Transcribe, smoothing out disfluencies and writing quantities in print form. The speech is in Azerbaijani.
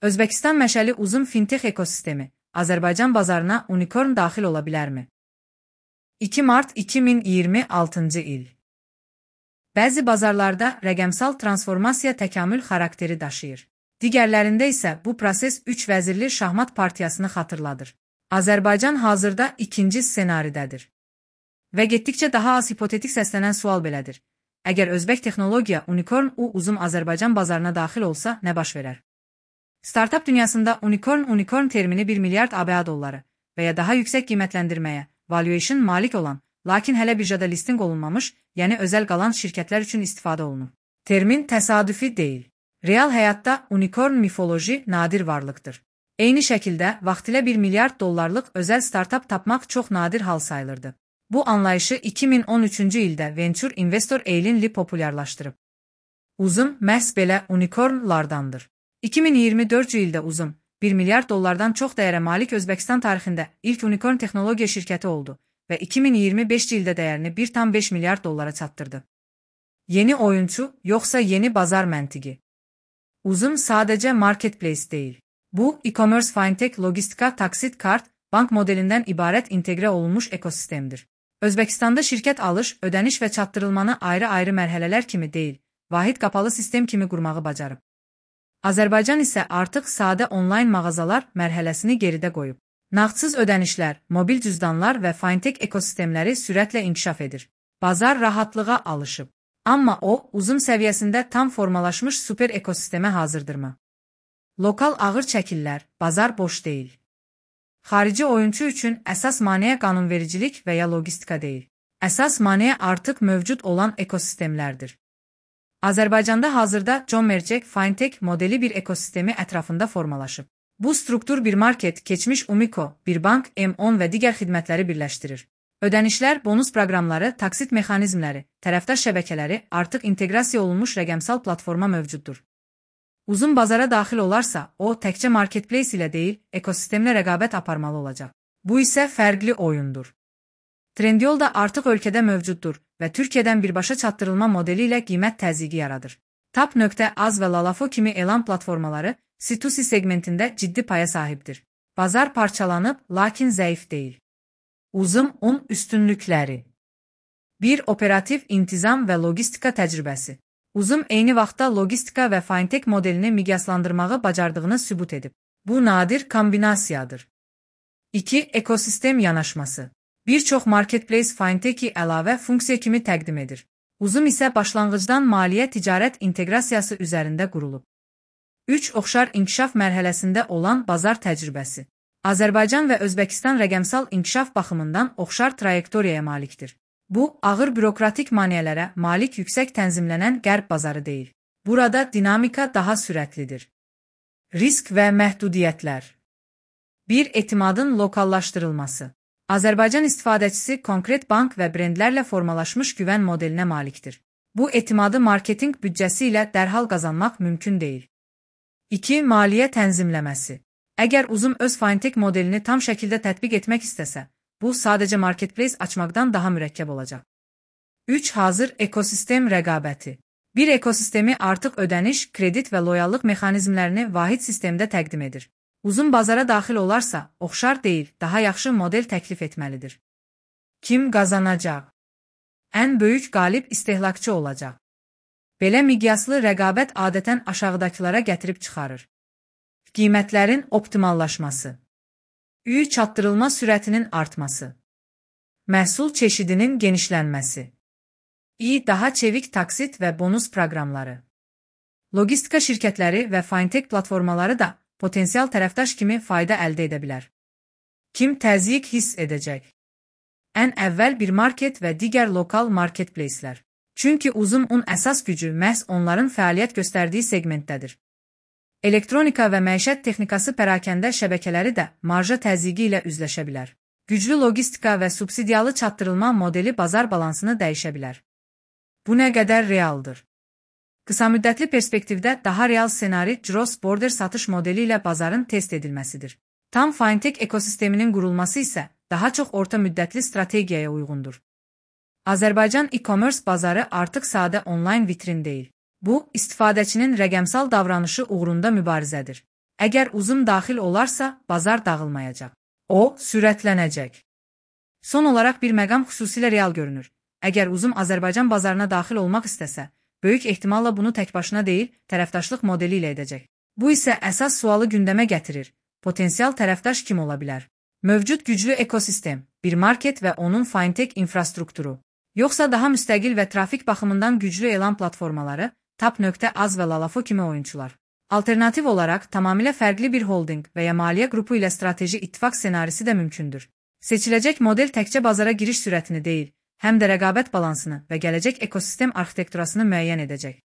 Özbəkistan məşəli uzun fintech ekosistemi Azərbaycan bazarına unikorn daxil ola bilərmi? 2 mart 2026-cı il. Bəzi bazarlarda rəqəmsal transformasiya təkamül xarakteri daşıyır. Digərlərində isə bu proses 3 vəzirli şahmat partiyasını xatırladır. Azərbaycan hazırda ikinci ssenaridədir. Və getdikcə daha az hipotetik səslənən sual belədir. Əgər özbək texnologiya unikorn uzum Azərbaycan bazarına daxil olsa, nə baş verər? Startup dünyasında unikorn termini 1 milyard ABA dolları və ya daha yüksək qiymətləndirməyə, valuation malik olan, lakin hələ birjada listing olunmamış, yəni özəl qalan şirkətlər üçün istifadə olunur. Termin təsadüfi deyil. Real həyatda unikorn mifoloji nadir varlıqdır. Eyni şəkildə, vaxtilə 1 milyard dollarlıq özəl startup tapmaq çox nadir hal sayılırdı. Bu anlayışı 2013-cü ildə venture investor Eylin Li populyarlaşdırıb. Uzum məhz belə unikornlardandır. 2024-cü ildə Uzum, 1 milyard dollardan çox dəyərə malik Özbəkistan tarixində ilk unikorn texnologiya şirkəti oldu və 2025-ci ildə dəyərini 1,5 milyard dollara çatdırdı. Yeni oyunçu, yoxsa yeni bazar məntiqi? Uzum sadəcə marketplace deyil. Bu, e-commerce, fintech, logistika, taksit, kart, bank modelindən ibarət inteqrə olunmuş ekosistemdir. Özbəkistanda şirkət alış, ödəniş və çatdırılmanı ayrı-ayrı mərhələlər kimi deyil, vahid qapalı sistem kimi qurmağı bacarıb. Azərbaycan isə artıq sadə onlayn mağazalar mərhələsini geridə qoyub. Nağdsız ödənişlər, mobil cüzdanlar və fintech ekosistemləri sürətlə inkişaf edir. Bazar rahatlığa alışıb. Amma o, uzun səviyyəsində tam formalaşmış super ekosistemə hazırdırmı? Lokal ağır çəkillər, bazar boş deyil. Xarici oyunçu üçün əsas maneə qanunvericilik və ya logistika deyil. Əsas maneə artıq mövcud olan ekosistemlərdir. Azərbaycanda hazırda John Mercek fintech modeli bir ekosistemi ətrafında formalaşıb. Bu struktur bir market, keçmiş Umiko, bir bank, M10 və digər xidmətləri birləşdirir. Ödənişlər, bonus proqramları, taksit mexanizmləri, tərəfdaş şəbəkələri artıq inteqrasiya olunmuş rəqəmsal platforma mövcuddur. Uzun bazara daxil olarsa, o təkcə marketplace ilə deyil, ekosistemlə rəqabət aparmalı olacaq. Bu isə fərqli oyundur. Trendyol da artıq ölkədə mövcuddur və Türkiyədən birbaşa çatdırılma modeli ilə qiymət təzyiqi yaradır. Tap.az və Lalafo kimi elan platformaları C2C segmentində ciddi paya sahibdir. Bazar parçalanıb, lakin zəif deyil. Uzum üstünlükləri. 1. Operativ intizam və logistika təcrübəsi. Uzum eyni vaxtda logistika və fintech modelini miqyaslandırmağı bacardığını sübut edib. Bu nadir kombinasiyadır. 2. Ekosistem yanaşması. Bir çox marketplace fintech-i əlavə funksiya kimi təqdim edir. Uzum isə başlanğıcdan maliyyə ticarət inteqrasiyası üzərində qurulub. 3. Oxşar inkişaf mərhələsində olan bazar təcrübəsi. Azərbaycan və Özbəkistan rəqəmsal inkişaf baxımından oxşar trayektoriyaya malikdir. Bu, ağır bürokratik maneələrə malik yüksək tənzimlənən qərb bazarı deyil. Burada dinamika daha sürətlidir. Risk və məhdudiyyətlər. 1. Etimadın lokallaşdırılması. Azərbaycan istifadəçisi konkret bank və brendlərlə formalaşmış güvən modelinə malikdir. Bu etimadı marketinq büdcəsi ilə dərhal qazanmaq mümkün deyil. 2. Maliyyə tənzimləməsi. Əgər Uzum öz fintech modelini tam şəkildə tətbiq etmək istəsə, bu sadəcə marketplace açmaqdan daha mürəkkəb olacaq. 3. Hazır ekosistem rəqabəti. Bir ekosistemi artıq ödəniş, kredit və loyallıq mexanizmlərini vahid sistemdə təqdim edir. Uzun bazara daxil olarsa, oxşar deyil, daha yaxşı model təklif etməlidir. Kim qazanacaq? Ən böyük qalib istehlakçı olacaq. Belə miqyaslı rəqabət adətən aşağıdakılara gətirib çıxarır. Qiymətlərin optimallaşması. Çatdırılma sürətinin artması. Məhsul çeşidinin genişlənməsi. Daha çevik taksit və bonus proqramları. Logistika şirkətləri və fintech platformaları da potensial tərəfdaş kimi fayda əldə edə bilər. Kim təzyiq hiss edəcək? Ən əvvəl bir market və digər lokal marketplacelər. Çünki Uzumun əsas gücü məhz onların fəaliyyət göstərdiyi segmentdədir. Elektronika və məişət texnikası pərakəndə şəbəkələri də marja təzyiqi ilə üzləşə bilər. Güclü logistika və subsidiyalı çatdırılma modeli bazar balansını dəyişə bilər. Bu nə qədər realdır? Qısamüddətli perspektivdə daha real ssenari cross-border satış modeli ilə bazarın test edilməsidir. Tam fintech ekosisteminin qurulması isə daha çox orta müddətli strategiyaya uyğundur. Azərbaycan e-commerce bazarı artıq sadə onlayn vitrin deyil. Bu, istifadəçinin rəqəmsal davranışı uğrunda mübarizədir. Əgər uzun daxil olarsa, bazar dağılmayacaq. O, sürətlənəcək. Son olaraq bir məqam xüsusilə real görünür. Əgər uzun Azərbaycan bazarına daxil olmaq istəsə, böyük ehtimalla bunu təkbaşına deyil, tərəfdaşlıq modeli ilə edəcək. Bu isə əsas sualı gündəmə gətirir. Potensial tərəfdaş kim ola bilər? Mövcud güclü ekosistem, bir market və onun fintech infrastrukturu, yoxsa daha müstəqil və trafik baxımından güclü elan platformaları, Tap.az və Lalafo kimi oyunçular. Alternativ olaraq tamamilə fərqli bir holding və ya maliyyə qrupu ilə strateji ittifaq ssenarisi də mümkündür. Seçiləcək model təkcə bazara giriş sürətini deyil, həm də rəqabət balansını və gələcək ekosistem arxitekturasını müəyyən edəcək.